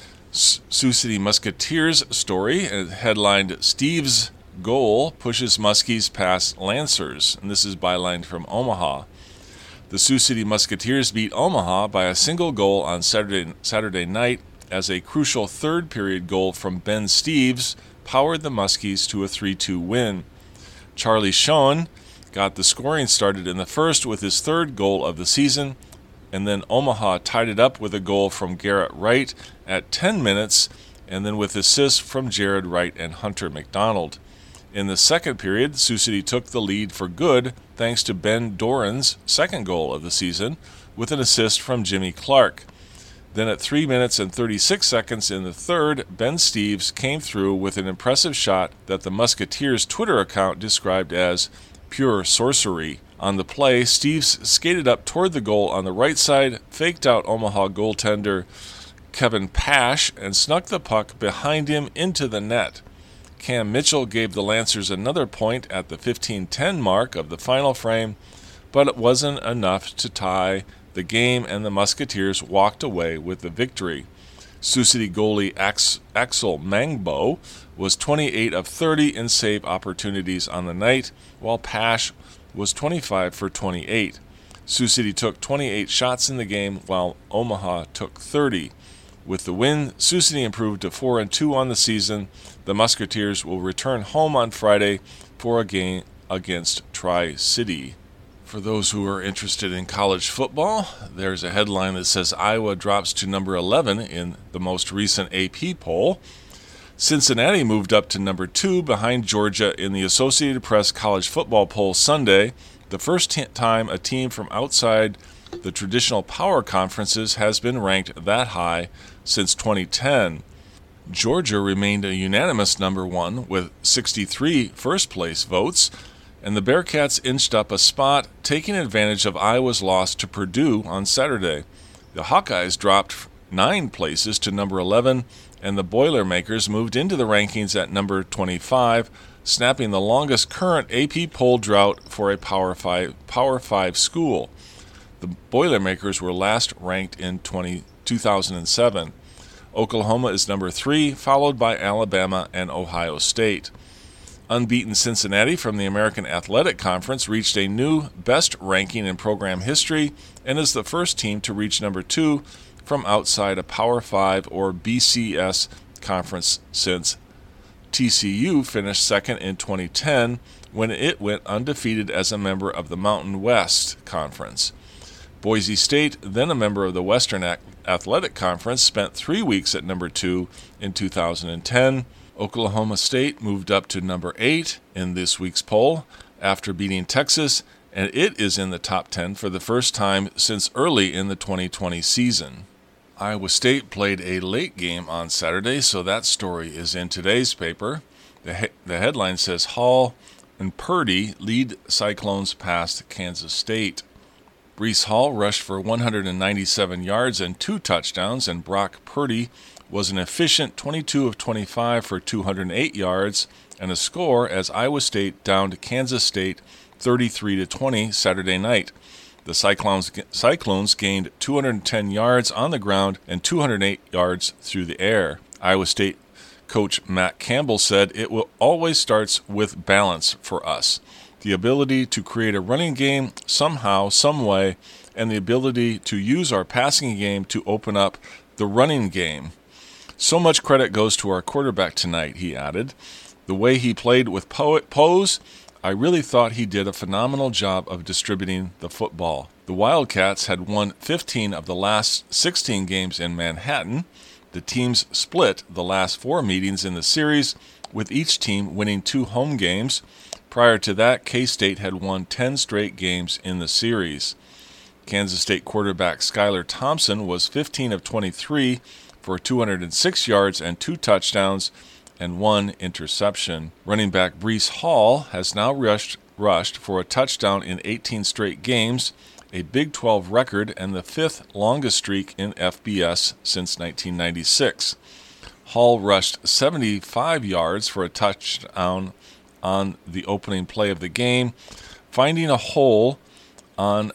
Speaker 1: Sioux City Musketeers story headlined "Steve's Goal Pushes Muskies Past Lancers," and this is bylined from Omaha. The Sioux City Musketeers beat Omaha by a single goal on Saturday, Saturday night as a crucial third period goal from Ben Steeves powered the Muskies to a three two win. Charlie Schoen got the scoring started in the first with his third goal of the season, and then Omaha tied it up with a goal from Garrett Wright at ten minutes, and then with assists from Jared Wright and Hunter McDonald. In the second period, Sioux City took the lead for good thanks to Ben Doran's second goal of the season, with an assist from Jimmy Clark. Then at three minutes and thirty-six seconds in the third, Ben Steeves came through with an impressive shot that the Musketeers' Twitter account described as pure sorcery. On the play, Steeves skated up toward the goal on the right side, faked out Omaha goaltender Kevin Pash, and snuck the puck behind him into the net. Cam Mitchell gave the Lancers another point at the fifteen ten mark of the final frame, but it wasn't enough to tie the game, and the Musketeers walked away with the victory. Sioux City goalie Ax- Axel Mangbo was twenty-eight of thirty in save opportunities on the night, while Pash was twenty-five for twenty-eight. Sioux City took twenty-eight shots in the game, while Omaha took thirty. With the win, Sioux City improved to four and two on the season. The Musketeers will return home on Friday for a game against Tri-City. For those who are interested in college football, there's a headline that says Iowa drops to number eleven in the most recent A P poll. Cincinnati moved up to number two behind Georgia in the Associated Press college football poll Sunday, the first t- time a team from outside the traditional power conferences has been ranked that high since twenty ten. Georgia remained a unanimous number one with sixty-three first-place votes, and the Bearcats inched up a spot, taking advantage of Iowa's loss to Purdue on Saturday. The Hawkeyes dropped nine places to number eleven, and the Boilermakers moved into the rankings at number twenty-five, snapping the longest current A P poll drought for a Power Five, Power Five school. The Boilermakers were last ranked in two thousand seven. Oklahoma is number three, followed by Alabama and Ohio State. Unbeaten Cincinnati from the American Athletic Conference reached a new best ranking in program history and is the first team to reach number two from outside a Power Five or B C S conference since T C U finished second in twenty ten when it went undefeated as a member of the Mountain West Conference. Boise State, then a member of the Western Athletic Conference, spent three weeks at number two in two thousand ten. Oklahoma State moved up to number eight in this week's poll after beating Texas, and it is in the top ten for the first time since early in the twenty twenty season. Iowa State played a late game on Saturday, so that story is in today's paper. The, he- the headline says, Hall and Purdy lead Cyclones past Kansas State. Breece Hall rushed for one hundred ninety-seven yards and two touchdowns, and Brock Purdy was an efficient twenty-two of twenty-five for two hundred eight yards and a score as Iowa State downed Kansas State thirty-three to twenty Saturday night. The Cyclones, Cyclones gained two hundred ten yards on the ground and two hundred eight yards through the air. Iowa State coach Matt Campbell said, "It will always starts with balance for us. The ability to create a running game somehow, some way, and the ability to use our passing game to open up the running game. So much credit goes to our quarterback tonight," he added. "The way he played with Pose, I really thought he did a phenomenal job of distributing the football." The Wildcats had won fifteen of the last sixteen games in Manhattan. The teams split the last four meetings in the series, with each team winning two home games. Prior to that, K-State had won ten straight games in the series. Kansas State quarterback Skylar Thompson was fifteen of twenty-three for two hundred six yards and two touchdowns and one interception. Running back Breece Hall has now rushed, rushed for a touchdown in eighteen straight games, a Big twelve record and the fifth longest streak in F B S since nineteen ninety-six. Hall rushed seventy-five yards for a touchdown on the opening play of the game, finding a hole on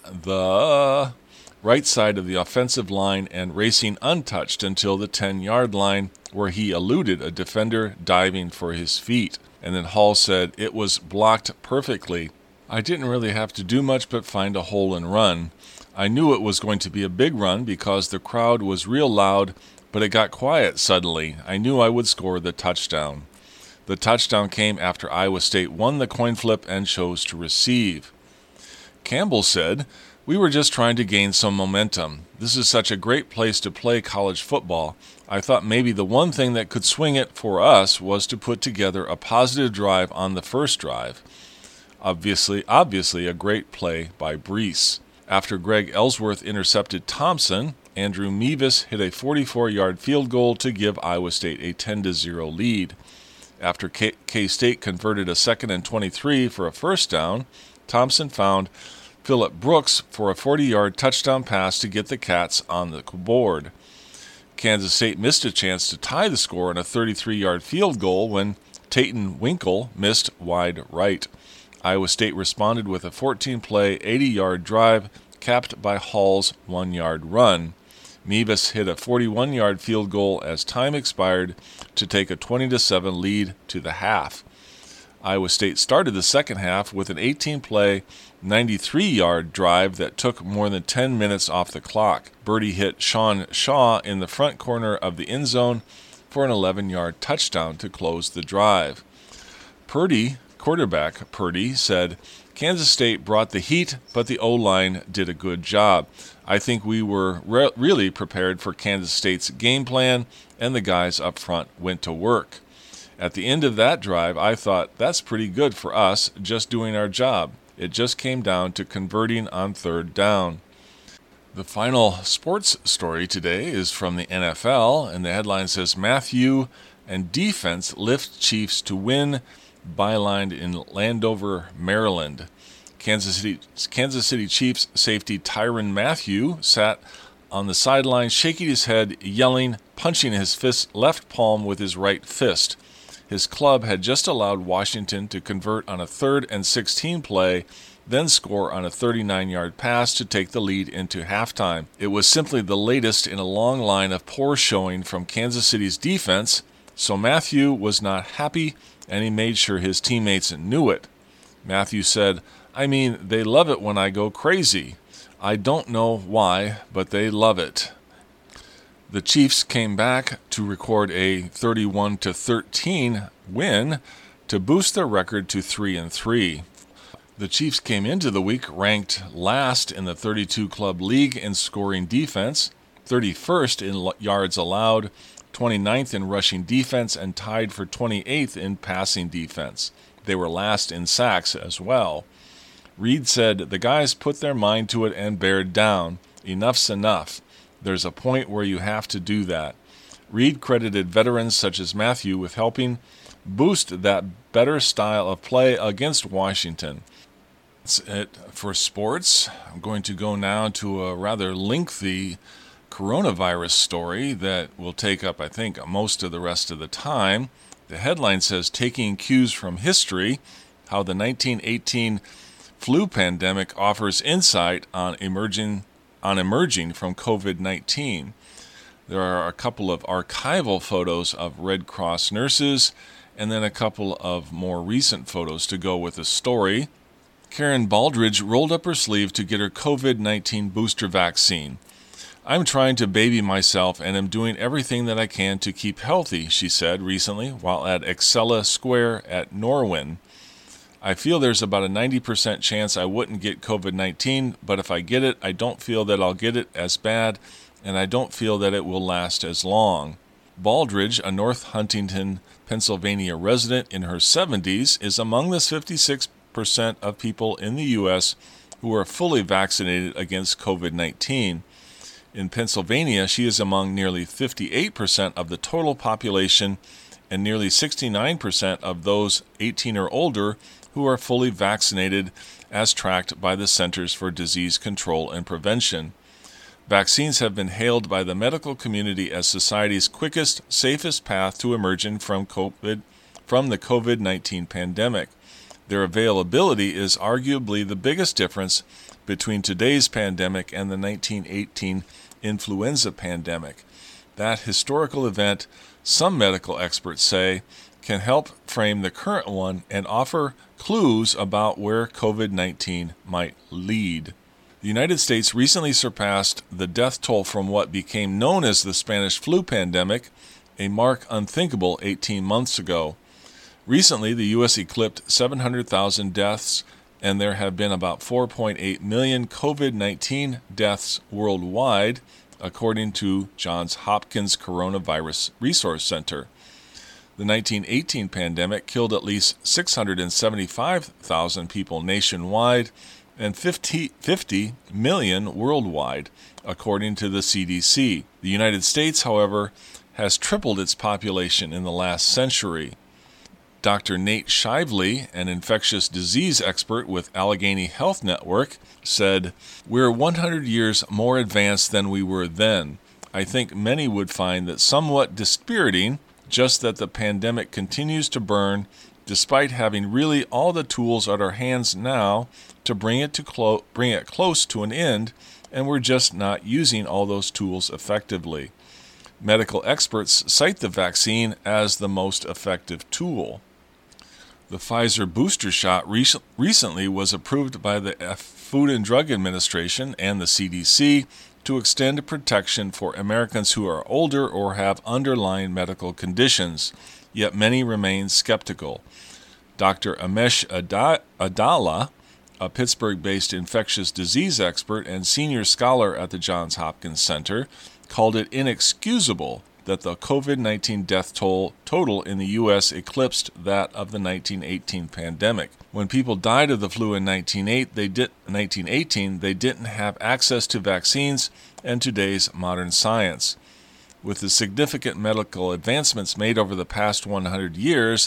Speaker 1: the right side of the offensive line and racing untouched until the ten-yard line, where he eluded a defender diving for his feet. And then Hall said, "It was blocked perfectly. I didn't really have to do much but find a hole and run. I knew it was going to be a big run because the crowd was real loud, but it got quiet suddenly. I knew I would score the touchdown." The touchdown came after Iowa State won the coin flip and chose to receive. Campbell said, "We were just trying to gain some momentum. This is such a great place to play college football. I thought maybe the one thing that could swing it for us was to put together a positive drive on the first drive." Obviously, obviously a great play by Breece. After Greg Ellsworth intercepted Thompson, Andrew Mevis hit a forty-four-yard field goal to give Iowa State a ten to zero lead. After K- K-State converted a second and twenty-three for a first down, Thompson found Phillip Brooks for a forty-yard touchdown pass to get the Cats on the board. Kansas State missed a chance to tie the score on a thirty-three-yard field goal when Tatum Winkle missed wide right. Iowa State responded with a fourteen-play, eighty-yard drive capped by Hall's one-yard run. Mevis hit a forty-one-yard field goal as time expired to take a twenty to seven lead to the half. Iowa State started the second half with an eighteen-play, ninety-three-yard drive that took more than ten minutes off the clock. Birdie hit Sean Shaw in the front corner of the end zone for an eleven-yard touchdown to close the drive. Purdy, quarterback Purdy, said, "Kansas State brought the heat, but the O-line did a good job. I think we were re- really prepared for Kansas State's game plan, and the guys up front went to work. At the end of that drive, I thought, that's pretty good for us, just doing our job. It just came down to converting on third down." The final sports story today is from the N F L, and the headline says, "Mathieu and defense lift Chiefs to win," bylined in Landover, Maryland. Kansas City, Kansas City Chiefs safety Tyrann Mathieu sat on the sideline, shaking his head, yelling, punching his fist left palm with his right fist. His club had just allowed Washington to convert on a third and sixteen play, then score on a thirty-nine-yard pass to take the lead into halftime. It was simply the latest in a long line of poor showing from Kansas City's defense, so Mathieu was not happy, and he made sure his teammates knew it. Mathieu said, "I mean, they love it when I go crazy. I don't know why, but they love it." The Chiefs came back to record a thirty-one to thirteen win to boost their record to three and three. The Chiefs came into the week ranked last in the thirty-two club league in scoring defense, thirty-first in yards allowed, twenty-ninth in rushing defense, and tied for twenty-eighth in passing defense. They were last in sacks as well. Reed said, "The guys put their mind to it and bared down. Enough's enough. There's a point where you have to do that." Reed credited veterans such as Mathieu with helping boost that better style of play against Washington. That's it for sports. I'm going to go now to a rather lengthy coronavirus story that will take up, I think, most of the rest of the time. The headline says, "Taking Cues from History, How the nineteen eighteen Flu Pandemic Offers Insight on Emerging on emerging from covid nineteen. There are a couple of archival photos of Red Cross nurses and then a couple of more recent photos to go with the story. Karen Baldridge rolled up her sleeve to get her covid nineteen booster vaccine. "I'm trying to baby myself and am doing everything that I can to keep healthy," she said recently while at Excella Square at Norwin. "I feel there's about a ninety percent chance I wouldn't get covid nineteen, but if I get it, I don't feel that I'll get it as bad, and I don't feel that it will last as long." Baldridge, a North Huntington, Pennsylvania resident in her seventies, is among the fifty-six percent of people in the U S who are fully vaccinated against covid nineteen. In Pennsylvania, she is among nearly fifty-eight percent of the total population and nearly sixty-nine percent of those eighteen or older who are fully vaccinated as tracked by the Centers for Disease Control and Prevention. Vaccines have been hailed by the medical community as society's quickest, safest path to emerging from COVID, from the COVID nineteen pandemic. Their availability is arguably the biggest difference between today's pandemic and the nineteen eighteen influenza pandemic. That historical event, some medical experts say, can help frame the current one and offer clues about where COVID nineteen might lead. The United States recently surpassed the death toll from what became known as the Spanish flu pandemic, a mark unthinkable eighteen months ago. Recently, the U S eclipsed seven hundred thousand deaths, and there have been about four point eight million COVID nineteen deaths worldwide, according to Johns Hopkins Coronavirus Resource Center. The nineteen eighteen pandemic killed at least six hundred seventy-five thousand people nationwide and fifty, fifty million worldwide, according to the C D C. The United States, however, has tripled its population in the last century. Doctor Nate Shively, an infectious disease expert with Allegheny Health Network, said, "We're one hundred years more advanced than we were then. I think many would find that somewhat dispiriting, just that the pandemic continues to burn, despite having really all the tools at our hands now to bring it to clo- bring it close to an end, and we're just not using all those tools effectively." Medical experts cite the vaccine as the most effective tool. The Pfizer booster shot re- recently was approved by the Food and Drug Administration and the C D C to extend protection for Americans who are older or have underlying medical conditions, yet many remain skeptical. Doctor Amesh Adala, a Pittsburgh-based infectious disease expert and senior scholar at the Johns Hopkins Center, called it inexcusable that the COVID nineteen death toll total in the U S eclipsed that of the nineteen eighteen pandemic. When people died of the flu in nineteen eighteen, they didn't have access to vaccines and today's modern science. With the significant medical advancements made over the past one hundred years,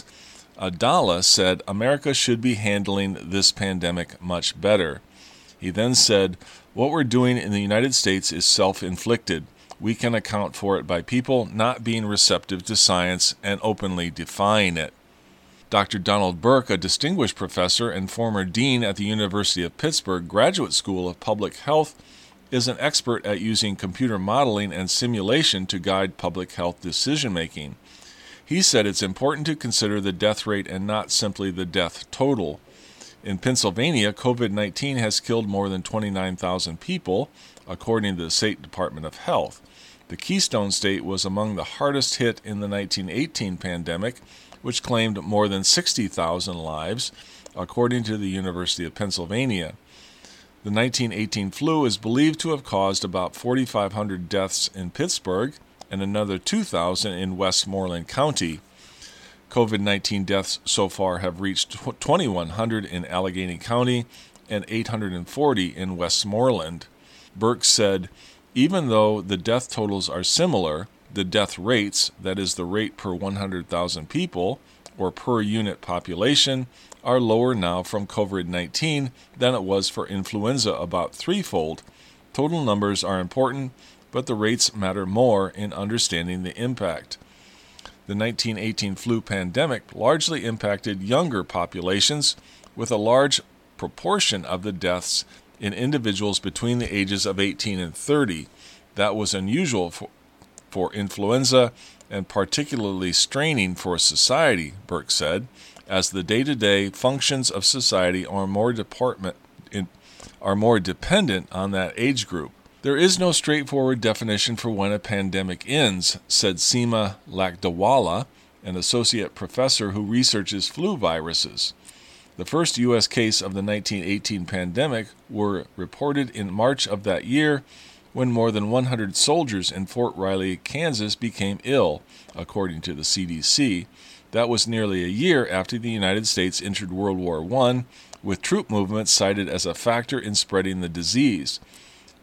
Speaker 1: Adala said America should be handling this pandemic much better. He then said, "What we're doing in the United States is self-inflicted. We can account for it by people not being receptive to science and openly defying it." Doctor Donald Burke, a distinguished professor and former dean at the University of Pittsburgh Graduate School of Public Health, is an expert at using computer modeling and simulation to guide public health decision-making. He said it's important to consider the death rate and not simply the death total. In Pennsylvania, COVID nineteen has killed more than twenty-nine thousand people, according to the State Department of Health. The Keystone State was among the hardest hit in the nineteen eighteen pandemic, which claimed more than sixty thousand lives, according to the University of Pennsylvania. The nineteen eighteen flu is believed to have caused about forty-five hundred deaths in Pittsburgh and another two thousand in Westmoreland County. COVID nineteen deaths so far have reached twenty-one hundred in Allegheny County and eight hundred forty in Westmoreland. Burke said, "Even though the death totals are similar, the death rates, that is the rate per one hundred thousand people, or per unit population, are lower now from COVID nineteen than it was for influenza, about threefold. Total numbers are important, but the rates matter more in understanding the impact." The nineteen eighteen flu pandemic largely impacted younger populations, with a large proportion of the deaths in individuals between the ages of eighteen and thirty. That was unusual for, for influenza and particularly straining for society, Burke said, as the day-to-day functions of society are more department in, are more dependent on that age group. "There is no straightforward definition for when a pandemic ends," said Seema Lakdawala, an associate professor who researches flu viruses. The first U S case of the nineteen eighteen pandemic were reported in March of that year, when more than one hundred soldiers in Fort Riley, Kansas became ill, according to the C D C. That was nearly a year after the United States entered World War One, with troop movements cited as a factor in spreading the disease.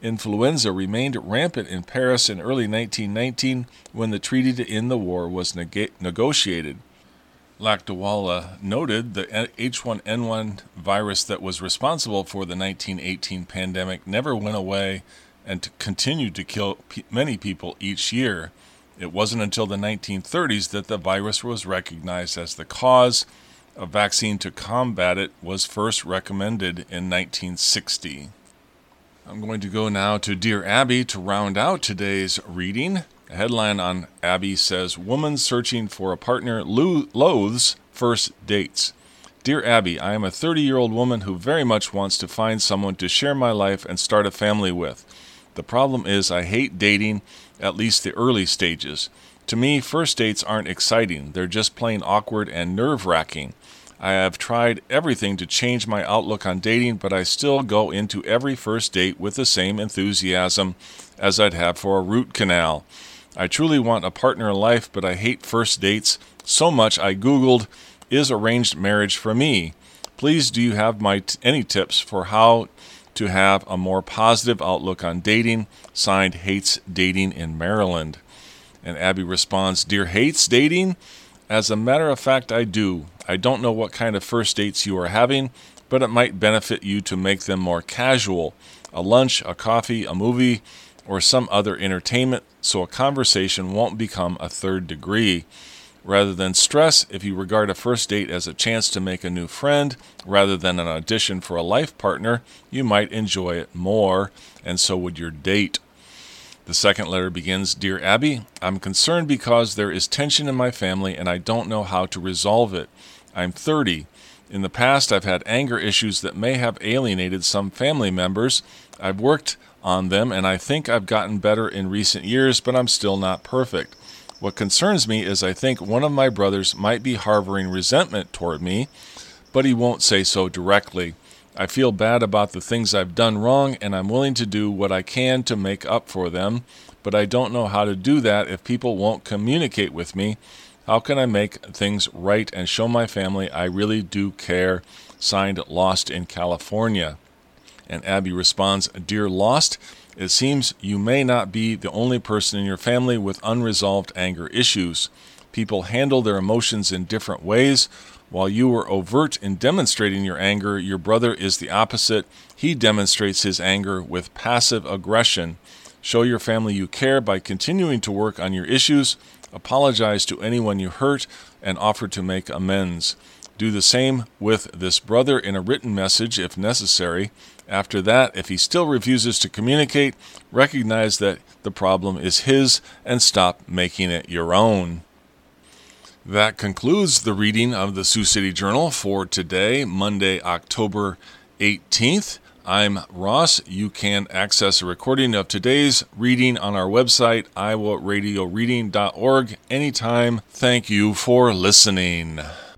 Speaker 1: Influenza remained rampant in Paris in early nineteen nineteen when the treaty to end the war was neg- negotiated. Lakdawala noted the H one N one virus that was responsible for the nineteen eighteen pandemic never went away and continued to kill p- many people each year. It wasn't until the nineteen thirties that the virus was recognized as the cause. A vaccine to combat it was first recommended in nineteen sixty. I'm going to go now to Dear Abby to round out today's reading. A headline on Abby says, Woman searching for a partner lo- loathes first dates. Dear Abby, I am a thirty-year-old woman who very much wants to find someone to share my life and start a family with. The problem is I hate dating, at least the early stages. To me, first dates aren't exciting. They're just plain awkward and nerve-wracking. I have tried everything to change my outlook on dating, but I still go into every first date with the same enthusiasm as I'd have for a root canal. I truly want a partner in life, but I hate first dates so much I Googled, is arranged marriage for me? Please, do you have my t- any tips for how to have a more positive outlook on dating? Signed, Hates Dating in Maryland. And Abby responds, Dear Hates Dating, as a matter of fact, I do. I don't know what kind of first dates you are having, but it might benefit you to make them more casual. A lunch, a coffee, a movie, or some other entertainment, so a conversation won't become a third degree. Rather than stress, if you regard a first date as a chance to make a new friend, rather than an audition for a life partner, you might enjoy it more, and so would your date. The second letter begins, Dear Abby, I'm concerned because there is tension in my family and I don't know how to resolve it. I'm thirty. In the past, I've had anger issues that may have alienated some family members. I've worked on them and I think I've gotten better in recent years, but I'm still not perfect. What concerns me is I think one of my brothers might be harboring resentment toward me, but he won't say so directly. I feel bad about the things I've done wrong, and I'm willing to do what I can to make up for them, but I don't know how to do that if people won't communicate with me. How can I make things right and show my family I really do care? Signed, Lost in California. And Abby responds, Dear Lost, it seems you may not be the only person in your family with unresolved anger issues. People handle their emotions in different ways. While you were overt in demonstrating your anger, your brother is the opposite. He demonstrates his anger with passive aggression. Show your family you care by continuing to work on your issues, apologize to anyone you hurt, and offer to make amends. Do the same with this brother in a written message if necessary. After that, if he still refuses to communicate, recognize that the problem is his and stop making it your own. That concludes the reading of the Sioux City Journal for today, Monday, October eighteenth. I'm Ross. You can access a recording of today's reading on our website, iowa radio reading dot org, anytime. Thank you for listening.